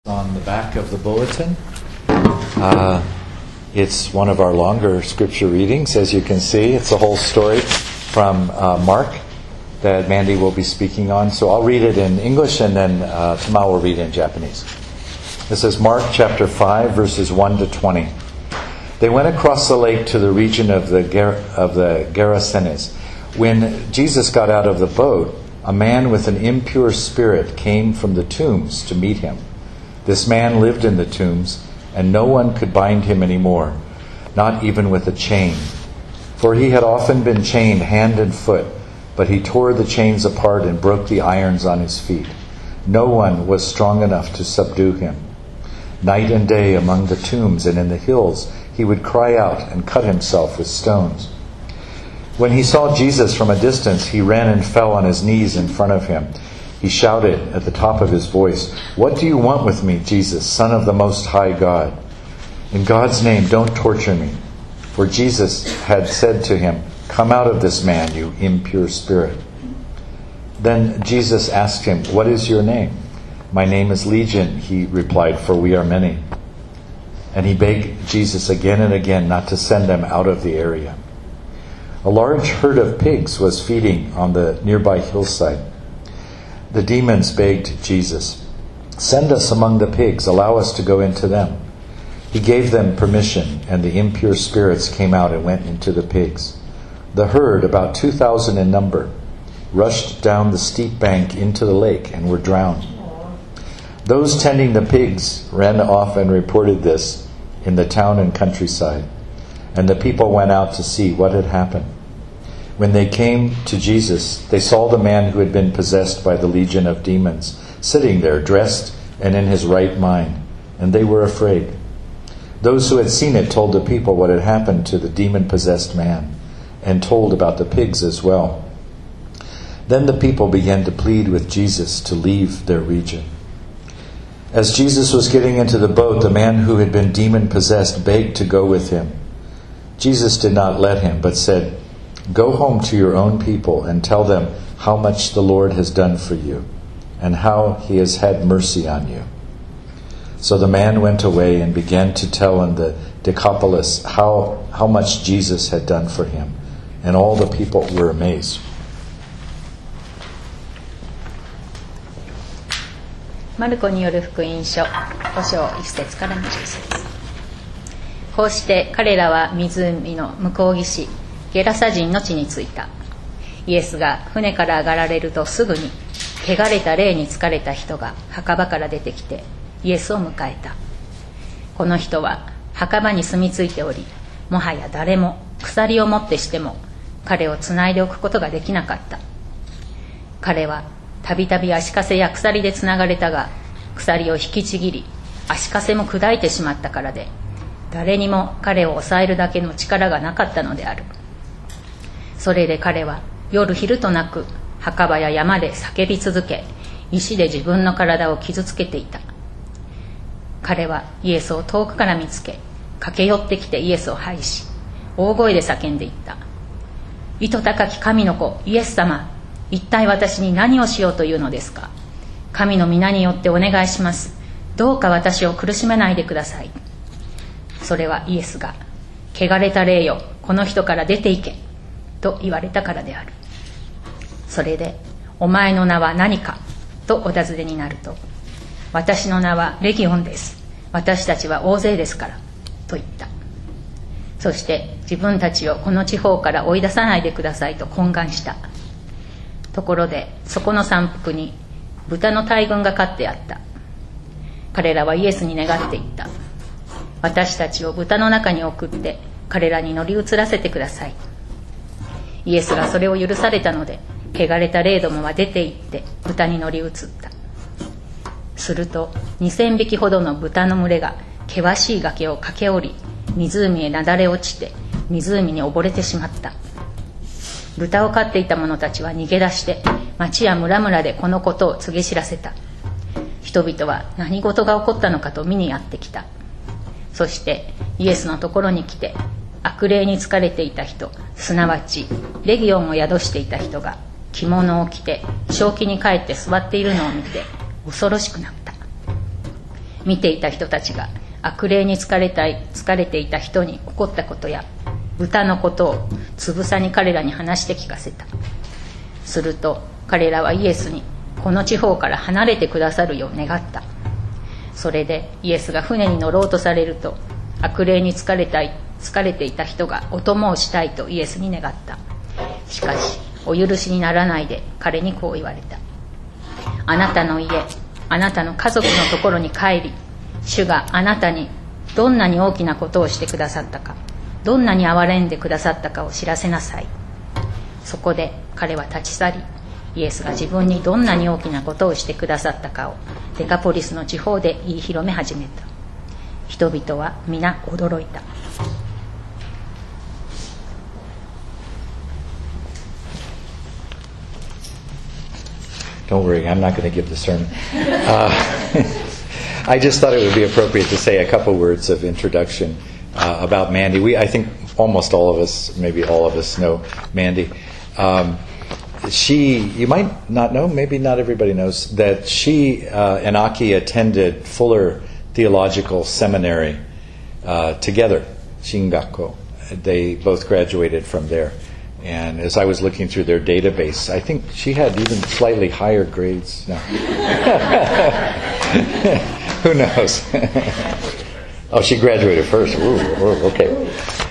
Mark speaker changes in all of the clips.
Speaker 1: On the back of the bulletin, it's one of our longer scripture readings. As you can see, it's a whole story from Mark that Mandy will be speaking on. So I'll read it in English and then Tama will read it in Japanese. This is Mark chapter 5, verses 1 to 20. They went across the lake to the region of the Gerasenes. When Jesus got out of the boat, a man with an impure spirit came from the tombs to meet him. This man lived in the tombs, and no one could bind him anymore, not even with a chain. For he had often been chained hand and foot, but he tore the chains apart and broke the irons on his feet. No one was strong enough to subdue him. Night and day among the tombs and in the hills, he would cry out and cut himself with stones. When he saw Jesus from a distance, he ran and fell on his knees in front of him. He shouted at the top of his voice, "What do you want with me, Jesus, Son of the Most High God? In God's name, don't torture me." For Jesus had said to him, "Come out of this man, you impure spirit." Then Jesus asked him, "What is your name?" "My name is Legion," he replied, "for we are many." And he begged Jesus again and again not to send them out of the area. A large herd of pigs was feeding on the nearby hillside. The demons begged Jesus, "Send us among the pigs, allow us to go into them." He gave them permission, and the impure spirits came out and went into the pigs. The herd, about 2,000 in number, rushed down the steep bank into the lake and were drowned. Those tending the pigs ran off and reported this in the town and countryside, and the people went out to see what had happened. When they came to Jesus, they saw the man who had been possessed by the legion of demons sitting there, dressed and in his right mind, and they were afraid. Those who had seen it told the people what had happened to the demon-possessed man, and told about the pigs as well. Then the people began to plead with Jesus to leave their region. As Jesus was getting into the boat, the man who had been demon-possessed begged to go with him. Jesus did not let him, but said, "Go home to your own people and tell them how much the Lord has done for you and how he has had mercy on you." So the man went away and began to tell in the Decapolis how much Jesus had done for him, and all the people were amazed.
Speaker 2: マルコによる福音書5章1節から20節。こうして彼らは湖の向こう岸ゲラサ人の地に着いた。イエスが船から上がられるとすぐに汚れた霊に疲れた人が墓場から出てきてイエスを迎えた。この人は墓場に住み着いており、もはや誰も鎖を持ってしても彼をつないでおくことができなかった。彼はたびたび足かせや鎖でつながれたが、鎖を引きちぎり足かせも砕いてしまったからで、誰にも彼を抑えるだけの力がなかったのである。それで彼は夜昼となく墓場や山で叫び続け、石で自分の体を傷つけていた。彼はイエスを遠くから見つけ、駆け寄ってきてイエスを拝し、大声で叫んでいった。意図高き神の子イエス様、一体私に何をしようというのですか。神の皆によってお願いします。どうか私を苦しめないでください。それはイエスが、汚れた霊よ、この人から出て行けと言われたからである。それで、お前の名は何かとお尋ねになると、私の名はレギオンです。私たちは大勢ですからと言った。そして自分たちをこの地方から追い出さないでくださいと懇願した。ところでそこの山腹に豚の大群が飼ってあった。彼らはイエスに願っていった。私たちを豚の中に送って彼らに乗り移らせてください。イエスがそれを許されたので、汚れた霊どもは出て行って豚に乗り移った。すると2000匹ほどの豚の群れが険しい崖を駆け下り、湖へなだれ落ちて湖に溺れてしまった。豚を飼っていた者たちは逃げ出して町や村々でこのことを告げ知らせた。人々は何事が起こったのかと見にやってきた。そしてイエスのところに来て、悪霊に疲れていた人、すなわちレギオンを宿していた人が着物を着て正気に帰って座っているのを見て恐ろしくなった。 見ていた人たちが悪霊に疲れていた人に起こったことや豚のことをつぶさに彼らに話して聞かせた。すると彼らはイエスにこの地方から離れてくださるよう願った。それでイエスが船に乗ろうとされると、悪霊に疲れていた人がお供をしたいとイエスに願った。しかしお許しにならないで彼にこう言われた。あなたの家、あなたの家族のところに帰り、主があなたにどんなに大きなことをしてくださったか、どんなに憐れんでくださったかを知らせなさい。そこで彼は立ち去り、イエスが自分にどんなに大きなことをしてくださったかをデカポリスの地方で言い広め始めた。人々は皆驚いた。
Speaker 1: Don't worry, I'm not going to give the sermon. I just thought it would be appropriate to say a couple words of introduction about Mandy. I think almost all of us, maybe all of us, know Mandy. You might not know, maybe not everybody knows, that she and Aki attended Fuller Theological Seminary together, Shingakko. They both graduated from there. And as I was looking through their database, I think she had even slightly higher grades. No. Who knows? Oh, she graduated first. Ooh, okay.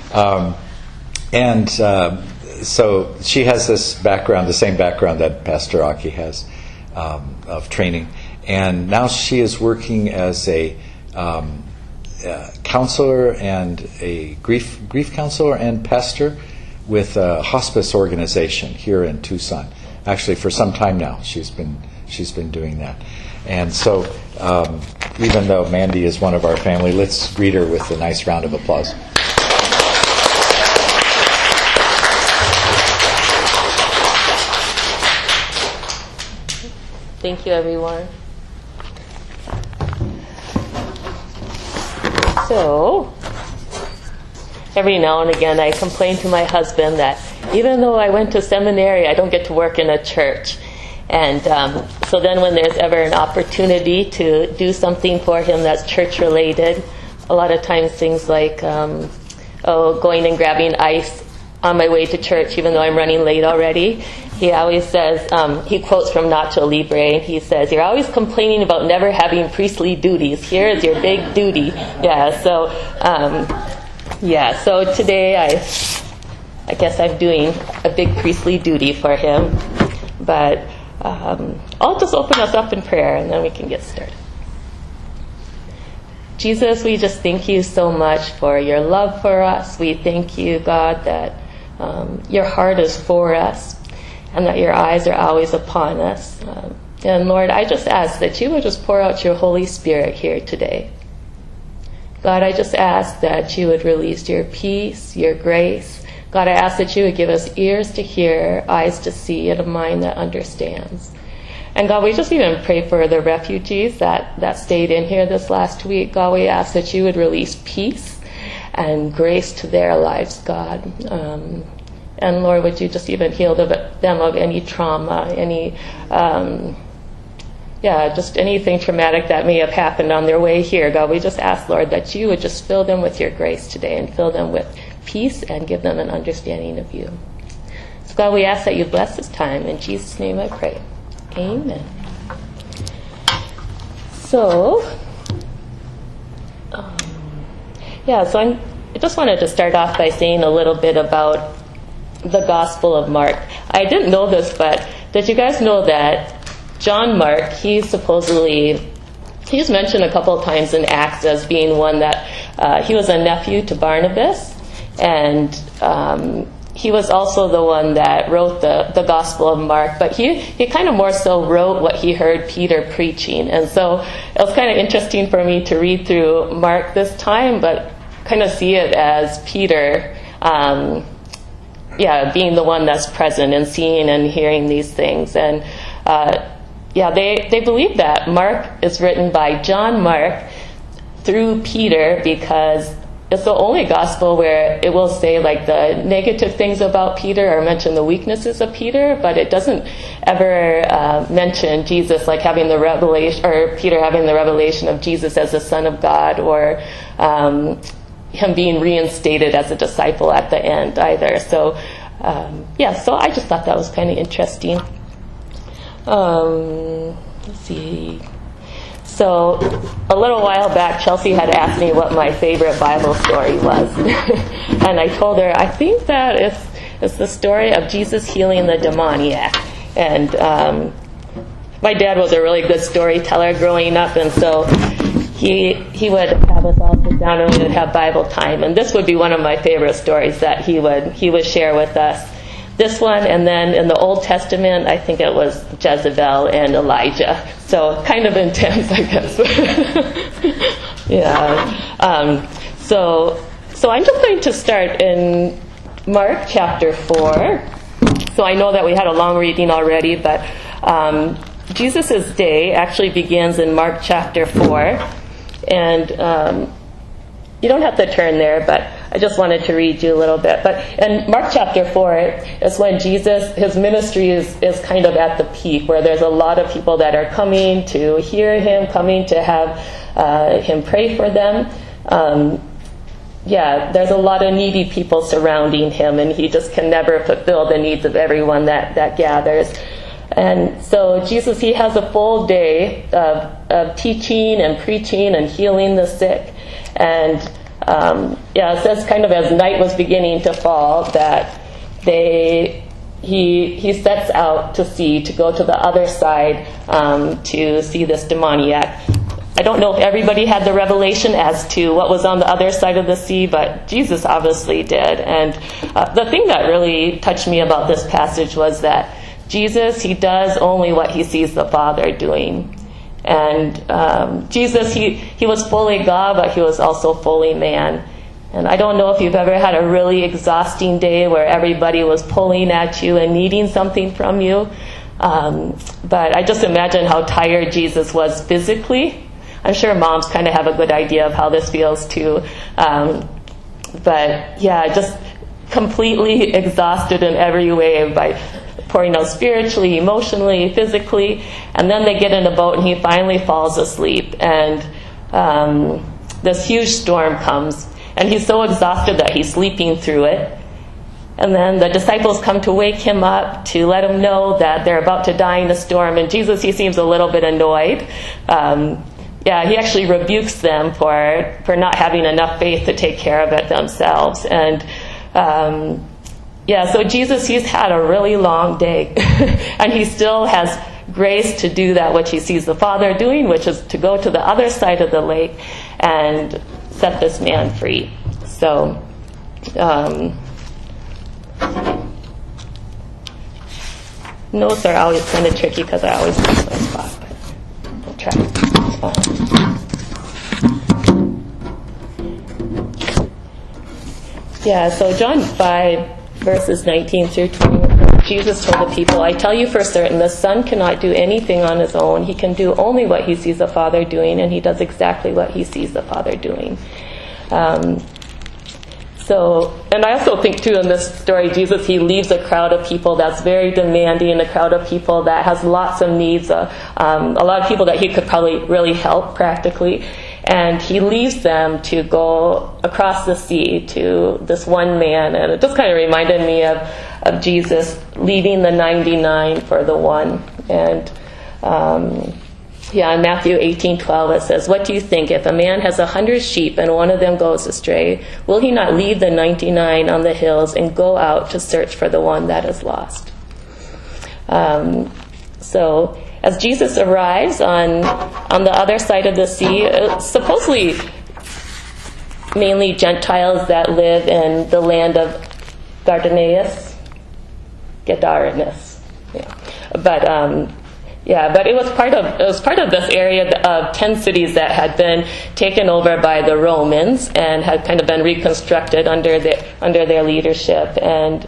Speaker 1: So she has this background, the same background that Pastor Aki has of training. And now she is working as a counselor and a grief counselor and pastor with a hospice organization here in Tucson. Actually, for some time now, she's been doing that. And so, even though Mandy is one of our family, let's greet her with a nice round of applause.
Speaker 3: Thank you, everyone. So, every now and again I complain to my husband that even though I went to seminary, I don't get to work in a church. And so then when there's ever an opportunity to do something for him that's church-related, a lot of times things like going and grabbing ice on my way to church, even though I'm running late already, he always says, he quotes from Nacho Libre, and he says, "You're always complaining about never having priestly duties. Here is your big duty." So today I guess I'm doing a big priestly duty for him. But I'll just open us up in prayer and then we can get started. Jesus, we just thank you so much for your love for us. We thank you, God, that your heart is for us and that your eyes are always upon us. And Lord, I just ask that you would just pour out your Holy Spirit here today. God, I just ask that you would release your peace, your grace. God, I ask that you would give us ears to hear, eyes to see, and a mind that understands. And God, we just even pray for the refugees that stayed in here this last week. God, we ask that you would release peace and grace to their lives, God. And Lord, would you just even heal them of any trauma, any just anything traumatic that may have happened on their way here. God, we just ask, Lord, that you would just fill them with your grace today and fill them with peace and give them an understanding of you. So God, we ask that you bless this time. In Jesus' name I pray. Amen. So I just wanted to start off by saying a little bit about the Gospel of Mark. I didn't know this, but did you guys know that John Mark, he's mentioned a couple of times in Acts as being one that he was a nephew to Barnabas, and he was also the one that wrote the Gospel of Mark, but he kind of more so wrote what he heard Peter preaching. And so it was kind of interesting for me to read through Mark this time, but kind of see it as Peter being the one that's present and seeing and hearing these things. And they believe that Mark is written by John Mark through Peter because it's the only gospel where it will say like the negative things about Peter or mention the weaknesses of Peter, but it doesn't ever mention Jesus like having the revelation, or Peter having the revelation of Jesus as the Son of God, or him being reinstated as a disciple at the end either. So so I just thought that was kind of interesting. Let's see. So a little while back, Chelsea had asked me what my favorite Bible story was. And I told her, I think that it's the story of Jesus healing the demoniac. And my dad was a really good storyteller growing up, and so he would have us all sit down and we would have Bible time. And this would be one of my favorite stories that he would share with us. This one, and then in the Old Testament, I think it was Jezebel and Elijah. So kind of intense, I guess. So I'm just going to start in Mark chapter 4. So I know that we had a long reading already, but Jesus' day actually begins in Mark chapter 4. And you don't have to turn there, but I just wanted to read you a little bit. But in Mark chapter 4 is when Jesus, his ministry is kind of at the peak, where there's a lot of people that are coming to hear him, coming to have him pray for them. There's a lot of needy people surrounding him, and he just can never fulfill the needs of everyone that gathers. And so Jesus, he has a full day of teaching and preaching and healing the sick. And it says kind of as night was beginning to fall that he sets out to go to the other side to see this demoniac. I don't know if everybody had the revelation as to what was on the other side of the sea, but Jesus obviously did. And the thing that really touched me about this passage was that Jesus, he does only what he sees the Father doing. And Jesus, he was fully God, but he was also fully man. And I don't know if you've ever had a really exhausting day where everybody was pulling at you and needing something from you. But I just imagine how tired Jesus was physically. I'm sure moms kind of have a good idea of how this feels too. Just completely exhausted in every way by pouring out spiritually, emotionally, physically. And then they get in a boat and he finally falls asleep. And this huge storm comes. And he's so exhausted that he's sleeping through it. And then the disciples come to wake him up to let him know that they're about to die in the storm. And Jesus, he seems a little bit annoyed. He actually rebukes them for not having enough faith to take care of it themselves. And so Jesus, he's had a really long day. And he still has grace to do that which he sees the Father doing, which is to go to the other side of the lake and set this man free. So, notes are always kind of tricky because I always miss my spot. But we'll try. So John 5, verses 19 through 20. Jesus told the people, I tell you for certain, the Son cannot do anything on his own. He can do only what he sees the Father doing, and he does exactly what he sees the Father doing. And I also think, too, in this story, Jesus, he leaves a crowd of people that's very demanding, a crowd of people that has lots of needs, a lot of people that he could probably really help practically. And he leaves them to go across the sea to this one man. And it just kind of reminded me of Jesus leaving the 99 for the one. And in Matthew 18:12 it says, what do you think? If a man has 100 sheep and one of them goes astray, will he not leave the 99 on the hills and go out to search for the one that is lost? As Jesus arrives on the other side of the sea, supposedly mainly Gentiles that live in the land of Gadarenes. But it was part of this area of 10 cities that had been taken over by the Romans and had kind of been reconstructed under their leadership. And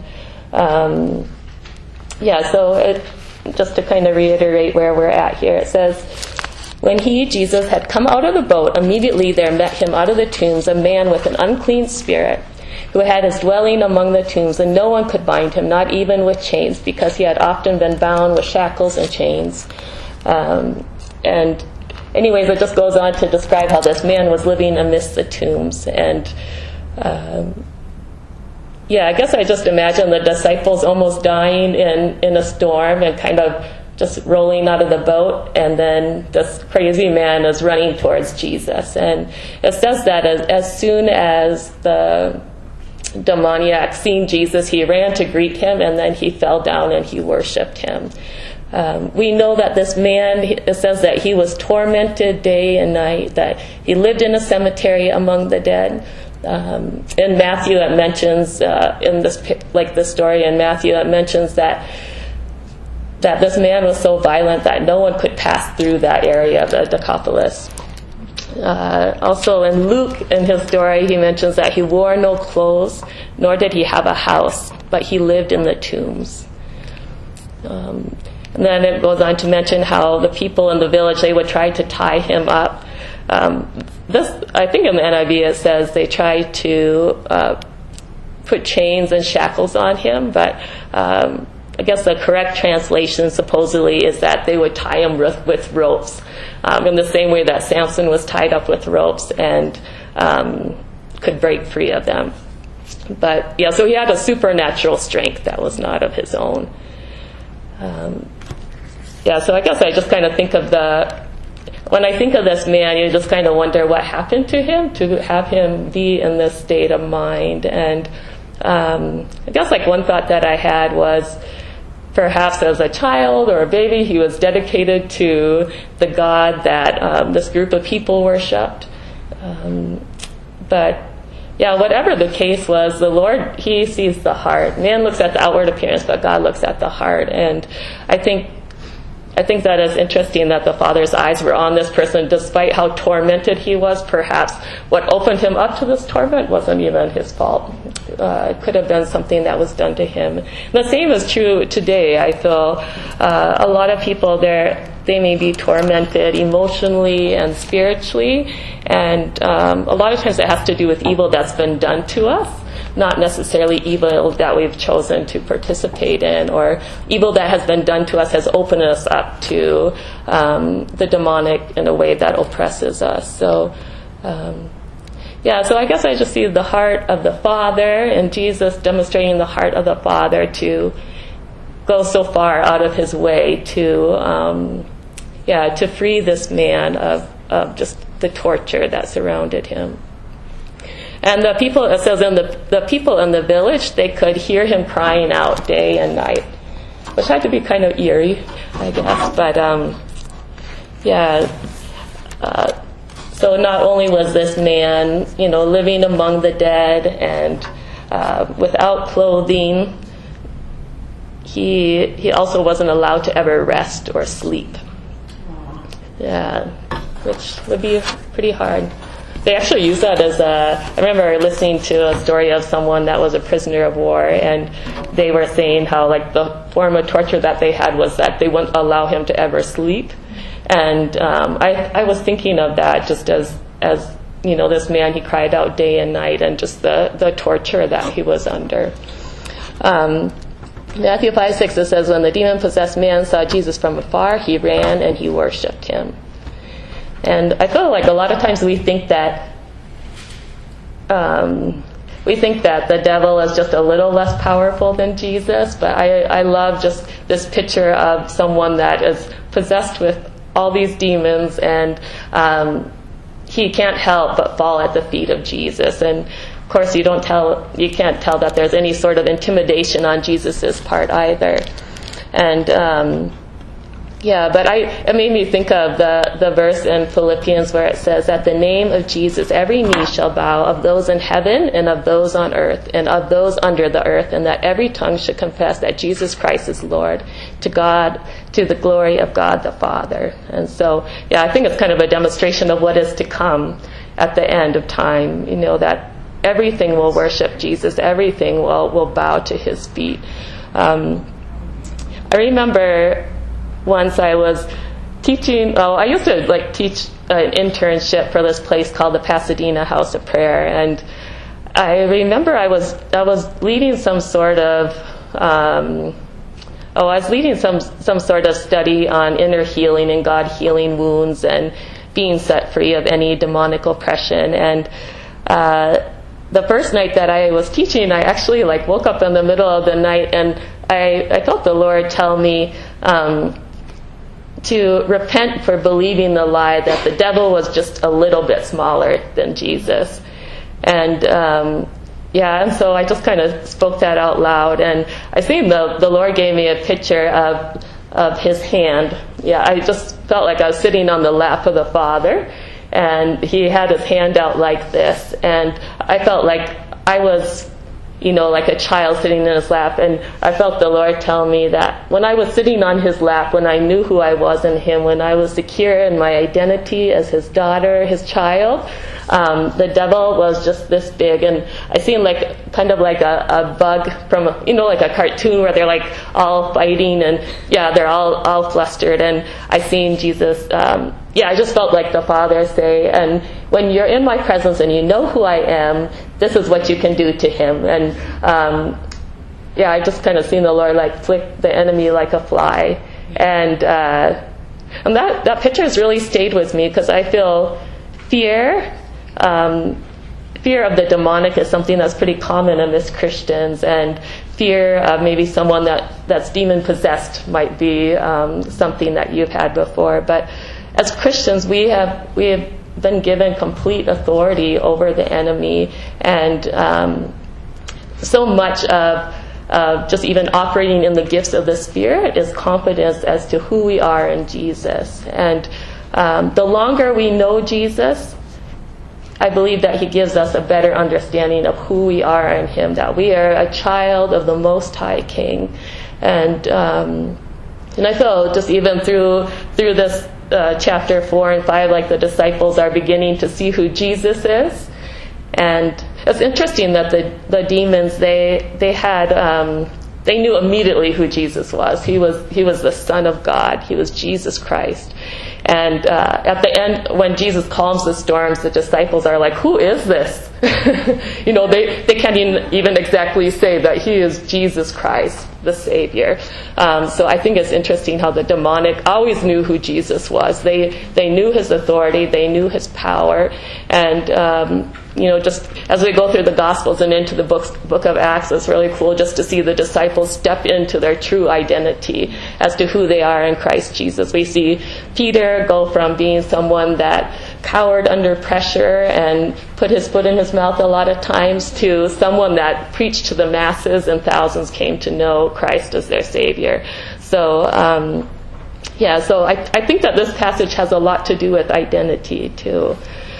Speaker 3: just to kind of reiterate where we're at here, it says, When he, Jesus, had come out of the boat, immediately there met him out of the tombs a man with an unclean spirit, who had his dwelling among the tombs, and no one could bind him, not even with chains, because he had often been bound with shackles and chains. And anyways, it just goes on to describe how this man was living amidst the tombs. And I guess I just imagine the disciples almost dying in a storm and kind of just rolling out of the boat, and then this crazy man is running towards Jesus. And it says that as soon as the demoniac seen Jesus, he ran to greet him, and then he fell down and he worshipped him. We know that this man, it says that he was tormented day and night, that he lived in a cemetery among the dead. In Matthew, it mentions in this story in Matthew, it mentions that this man was so violent that no one could pass through that area of the Decapolis. Also in Luke, in his story, he mentions that he wore no clothes, nor did he have a house, but he lived in the tombs. And then it goes on to mention how the people in the village, they would try to tie him up. I think in the NIV it says they tried to put chains and shackles on him, but I guess the correct translation supposedly is that they would tie him with ropes, in the same way that Samson was tied up with ropes and could break free of them. But so he had a supernatural strength that was not of his own. So I guess I just kind of think of when I think of this man, you just kind of wonder what happened to him to have him be in this state of mind. And I guess one thought that I had was, perhaps as a child or a baby, he was dedicated to the God that this group of people worshipped. But whatever the case was, the Lord, he sees the heart. Man looks at the outward appearance, but God looks at the heart. And I think that is interesting that the Father's eyes were on this person despite how tormented he was. Perhaps what opened him up to this torment wasn't even his fault. It could have been something that was done to him. And the same is true today. I feel a lot of people they may be tormented emotionally and spiritually, and a lot of times it has to do with evil that's been done to us, not necessarily evil that we've chosen to participate in, or evil that has been done to us has opened us up to the demonic in a way that oppresses us. So I guess I just see the heart of the Father, and Jesus demonstrating the heart of the Father to go so far out of his way to free this man of just the torture that surrounded him. And the people, it says, the people in the village, they could hear him crying out day and night, which had to be kind of eerie, I guess. But so not only was this man, living among the dead and without clothing, he also wasn't allowed to ever rest or sleep. Which would be pretty hard. They actually use that as I remember listening to a story of someone that was a prisoner of war, and they were saying how the form of torture that they had was that they wouldn't allow him to ever sleep. And I was thinking of that just as this man, he cried out day and night, and just the torture that he was under. Matthew 5:6, it says, when the demon-possessed man saw Jesus from afar, he ran and he worshipped him. And I feel like a lot of times we think that the devil is just a little less powerful than Jesus, but I love just this picture of someone that is possessed with all these demons, and he can't help but fall at the feet of Jesus. And of course, you can't tell that there's any sort of intimidation on Jesus's part either. And but it made me think of the verse in Philippians where it says, at the name of Jesus, every knee shall bow, of those in heaven and of those on earth and of those under the earth, and that every tongue should confess that Jesus Christ is Lord, to the glory of God the Father. And so, I think it's kind of a demonstration of what is to come at the end of time, that everything will worship Jesus, everything will bow to his feet. I remember once I was teaching. Oh, I used to teach an internship for this place called the Pasadena House of Prayer, and I remember I was leading some sort of I was leading some sort of study on inner healing and God healing wounds and being set free of any demonic oppression. And the first night that I was teaching, I actually woke up in the middle of the night, and I felt the Lord tell me to repent for believing the lie that the devil was just a little bit smaller than Jesus. And and so I just kind of spoke that out loud, and I seen the Lord gave me a picture of his hand. Yeah, I just felt like I was sitting on the lap of the Father, and he had his hand out like this, and I felt like I was, like a child sitting in his lap, and I felt the Lord tell me that when I was sitting on his lap, when I knew who I was in him, when I was secure in my identity as his daughter, his child, the devil was just this big, and I seen kind of like a bug from like a cartoon where they're all fighting, and they're all flustered, and I seen Jesus. I just felt like the Father say, and when you're in my presence and you know who I am, this is what you can do to him. And I just kind of seen the Lord flick the enemy like a fly, and that picture has really stayed with me, because I feel fear of the demonic is something that's pretty common amidst Christians, and fear of maybe someone that's demon possessed might be something that you've had before. But as Christians, we have been given complete authority over the enemy, and so much of just even operating in the gifts of the Spirit is confidence as to who we are in Jesus. And the longer we know Jesus, I believe that he gives us a better understanding of who we are in him, that we are a child of the Most High King. And I feel just even through this chapter 4 and 5, the disciples are beginning to see who Jesus is. And it's interesting that the demons, they had they knew immediately who Jesus was. He was the Son of God. He was Jesus Christ. And at the end, when Jesus calms the storms, the disciples are like, "Who is this?" They can't even exactly say that he is Jesus Christ, the Savior. So I think it's interesting how the demonic always knew who Jesus was. They knew his authority, they knew his power, and just as we go through the Gospels and into the book of Acts, it's really cool just to see the disciples step into their true identity as to who they are in Christ Jesus. We see Peter go from being someone that cowered under pressure and put his foot in his mouth a lot of times to someone that preached to the masses, and thousands came to know Christ as their Savior. So, so I think that this passage has a lot to do with identity too.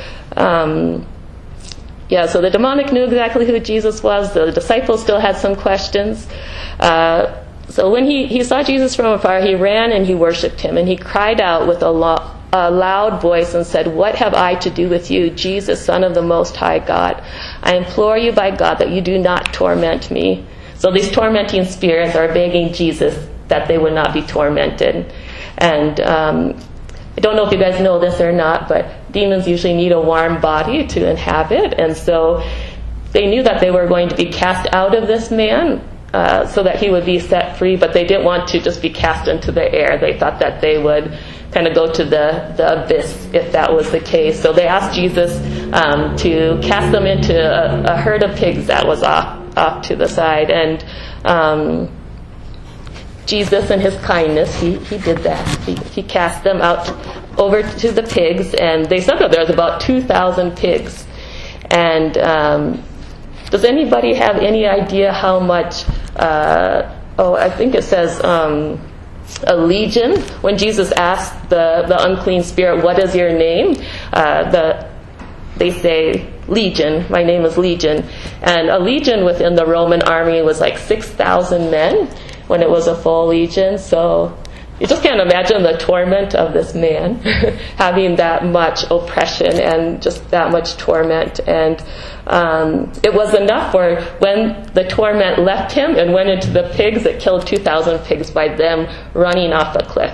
Speaker 3: So the demonic knew exactly who Jesus was. The disciples still had some questions. So when he saw Jesus from afar, he ran and he worshipped him, and he cried out with a loud voice and said, "What have I to do with you, Jesus, Son of the Most High God? I implore you by God that you do not torment me." So these tormenting spirits are begging Jesus that they would not be tormented. And I don't know if you guys know this or not, but demons usually need a warm body to inhabit, and so they knew that they were going to be cast out of this man so that he would be set free, but they didn't want to just be cast into the air. They thought that they would kind of go to the abyss if that was the case. So they asked Jesus to cast them into a herd of pigs that was off to the side, and Jesus, in his kindness, he did that. He cast them out over to the pigs, and they said that there was about 2,000 pigs. And does anybody have any idea how much? I think it says a legion. When Jesus asked the unclean spirit, "What is your name?" They say, "Legion. My name is Legion." And a legion within the Roman army was 6,000 men when it was a full legion. So you just can't imagine the torment of this man having that much oppression and just that much torment. And it was enough for when the torment left him and went into the pigs, it killed 2,000 pigs by them running off a cliff.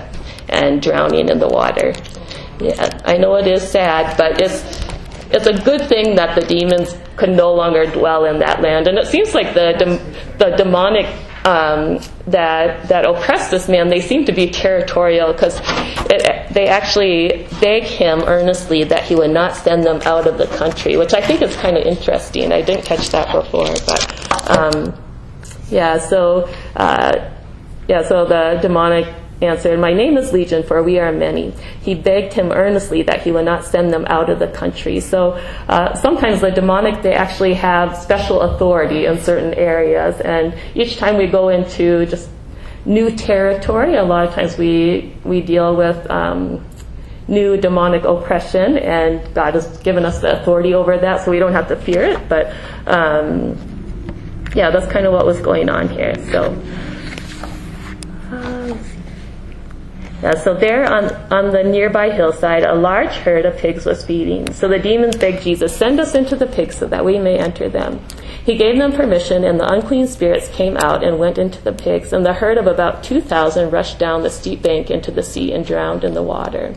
Speaker 3: and drowning in the water. Yeah, I know it is sad, but it's a good thing that the demons could no longer dwell in that land. And it seems like the demonic that oppressed this man, they seem to be territorial, because they actually beg him earnestly that he would not send them out of the country, which I think is kind of interesting. I didn't catch that before, but so the demonic answered, "My name is Legion, for we are many." He begged him earnestly that he would not send them out of the country. So sometimes the demonic, they actually have special authority in certain areas, and each time we go into just new territory, a lot of times we deal with new demonic oppression, and God has given us the authority over that, so we don't have to fear it. But that's kind of what was going on here. So there on the nearby hillside, a large herd of pigs was feeding. So the demons begged Jesus, "Send us into the pigs so that we may enter them." He gave them permission, and the unclean spirits came out and went into the pigs, and the herd of about 2,000 rushed down the steep bank into the sea and drowned in the water.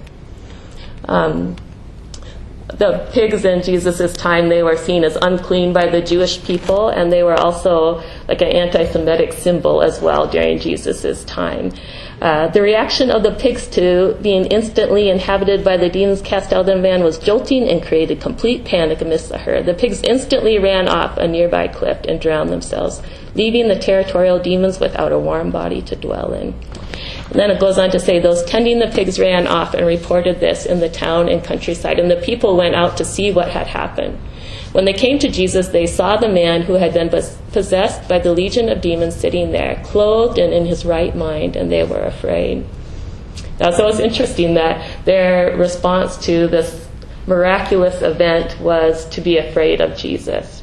Speaker 3: The pigs in Jesus' time, they were seen as unclean by the Jewish people, and they were also like an anti-Semitic symbol as well during Jesus' time. The reaction of the pigs to being instantly inhabited by the demons cast out of the man was jolting and created complete panic amidst the herd. The pigs instantly ran off a nearby cliff and drowned themselves, leaving the territorial demons without a warm body to dwell in. And then it goes on to say, those tending the pigs ran off and reported this in the town and countryside, and the people went out to see what had happened. When they came to Jesus, they saw the man who had been possessed by the legion of demons sitting there, clothed and in his right mind, and they were afraid. So it's interesting that their response to this miraculous event was to be afraid of Jesus.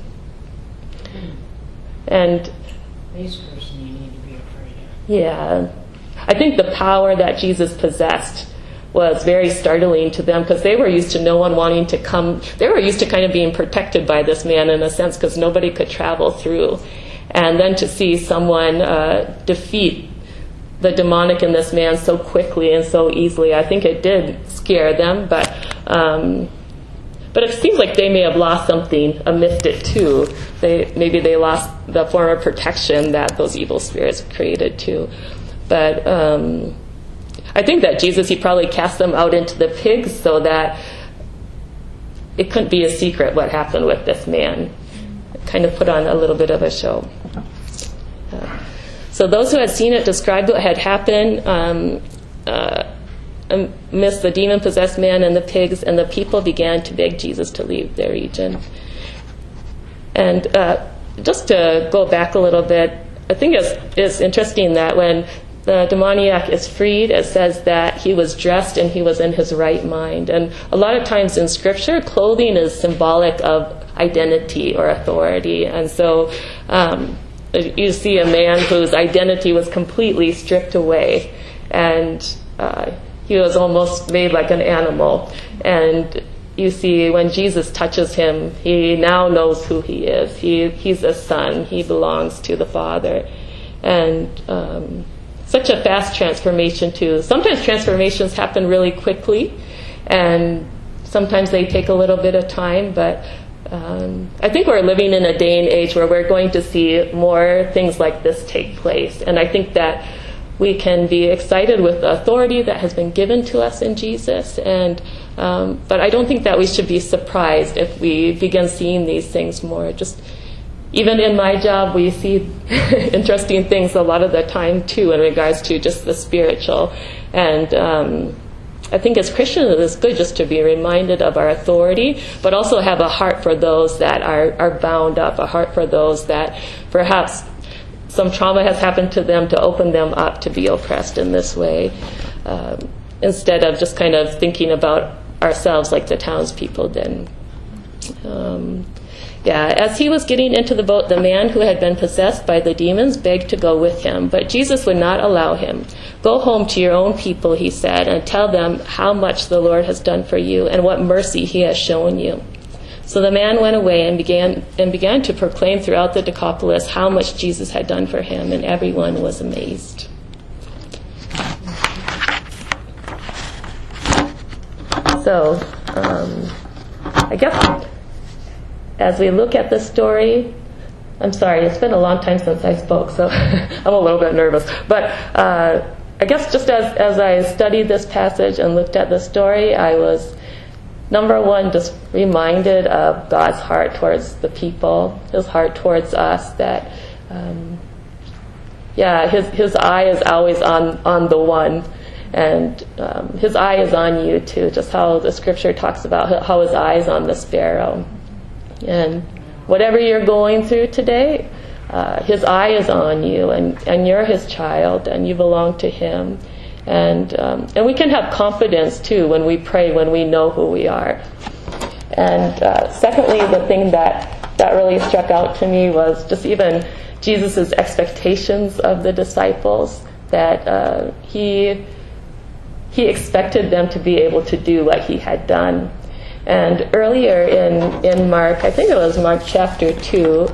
Speaker 3: And
Speaker 4: This person you need to be afraid of.
Speaker 3: yeah, I think the power that Jesus possessed was very startling to them, because they were used to no one wanting to come. They were used to kind of being protected by this man in a sense, because nobody could travel through. And then to see someone defeat the demonic in this man so quickly and so easily, I think it did scare them. But it seems like they may have lost something amidst it too. Maybe they lost the form of protection that those evil spirits created too. But I think that Jesus, he probably cast them out into the pigs so that it couldn't be a secret what happened with this man. Kind of put on a little bit of a show. So those who had seen it described what had happened amidst the demon-possessed man and the pigs, and the people began to beg Jesus to leave their region. And just to go back a little bit, I think it's interesting that when the demoniac is freed, it says that he was dressed and he was in his right mind. And a lot of times in Scripture, clothing is symbolic of identity or authority. And so you see a man whose identity was completely stripped away, and he was almost made like an animal. And you see when Jesus touches him, he now knows who he is. He's a son. He belongs to the Father. And such a fast transformation too. Sometimes transformations happen really quickly, and sometimes they take a little bit of time, but I think we're living in a day and age where we're going to see more things like this take place. And I think that we can be excited with the authority that has been given to us in Jesus, and but I don't think that we should be surprised if we begin seeing these things more. Just even in my job, we see interesting things a lot of the time too in regards to just the spiritual. And I think as Christians, it's good just to be reminded of our authority, but also have a heart for those that are bound up, a heart for those that perhaps some trauma has happened to them, to open them up to be oppressed in this way, instead of just kind of thinking about ourselves like the townspeople did. As he was getting into the boat, the man who had been possessed by the demons begged to go with him, but Jesus would not allow him. "Go home to your own people," he said, "and tell them how much the Lord has done for you and what mercy he has shown you." So the man went away and began to proclaim throughout the Decapolis how much Jesus had done for him, and everyone was amazed. So, I guess as we look at the story, I'm sorry, it's been a long time since I spoke, so I'm a little bit nervous. But I guess just as I studied this passage and looked at the story, I was, number one, just reminded of God's heart towards the people, His heart towards us, that, His eye is always on the one. And His eye is on you too, just how the scripture talks about how His eye is on the sparrow. And whatever you're going through today, His eye is on you, and you're His child, and you belong to Him. And we can have confidence too when we pray, when we know who we are. And secondly, the thing that really struck out to me was just even Jesus' expectations of the disciples, that He expected them to be able to do what He had done. And earlier in Mark, I think it was Mark chapter 2,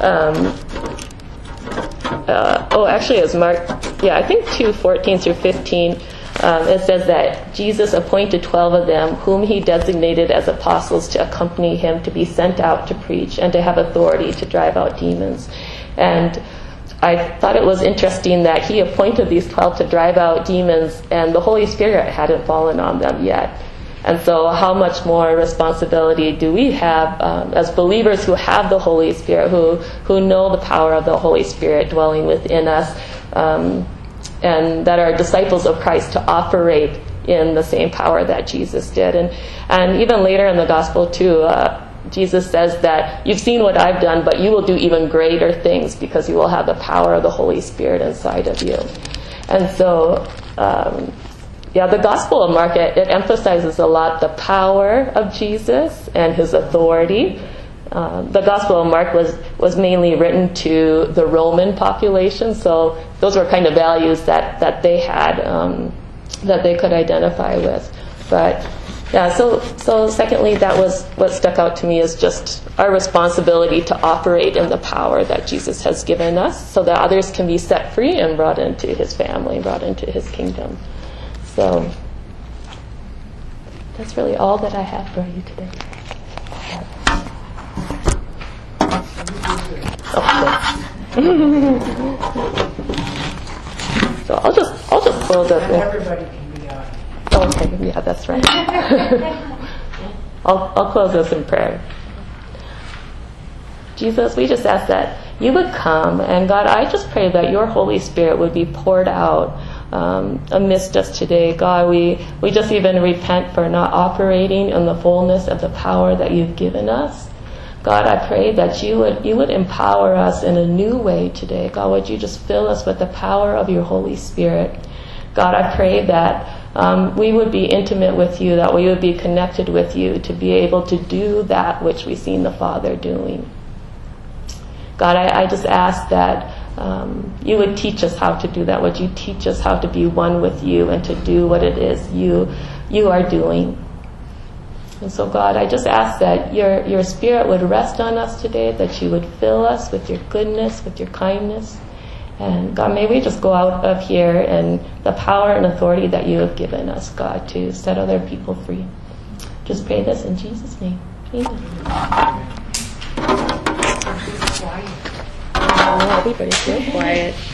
Speaker 3: actually it was Mark, I think 2:14 through 15, it says that Jesus appointed 12 of them, whom He designated as apostles to accompany Him, to be sent out to preach and to have authority to drive out demons. And I thought it was interesting that He appointed these 12 to drive out demons, and the Holy Spirit hadn't fallen on them yet. And so how much more responsibility do we have as believers who have the Holy Spirit, who know the power of the Holy Spirit dwelling within us, and that are disciples of Christ, to operate in the same power that Jesus did. And even later in the gospel too, Jesus says that you've seen what I've done, but you will do even greater things because you will have the power of the Holy Spirit inside of you. And so, the Gospel of Mark, it emphasizes a lot the power of Jesus and His authority. The Gospel of Mark was mainly written to the Roman population, so those were kind of values that they had, that they could identify with. But so secondly, that was what stuck out to me, is just our responsibility to operate in the power that Jesus has given us, so that others can be set free and brought into His family, brought into His kingdom. So that's really all that I have for you today. So I'll just close up.
Speaker 4: Everybody can be on.
Speaker 3: Okay, yeah, that's right. I'll close this in prayer. Jesus, we just ask that You would come, and God, I just pray that Your Holy Spirit would be poured out amidst us today. God, we just even repent for not operating in the fullness of the power that You've given us. God, I pray that you would empower us in a new way today. God, would You just fill us with the power of Your Holy Spirit. God, I pray that we would be intimate with You, that we would be connected with You to be able to do that which we've seen the Father doing. God, I just ask that You would teach us how to do that. Would You teach us how to be one with You and to do what it is You are doing. And so, God, I just ask that Your Spirit would rest on us today, that You would fill us with Your goodness, with Your kindness. And God, may we just go out of here in the power and authority that You have given us, God, to set other people free. Just pray this in Jesus' name. Amen. Oh, everybody's so quiet.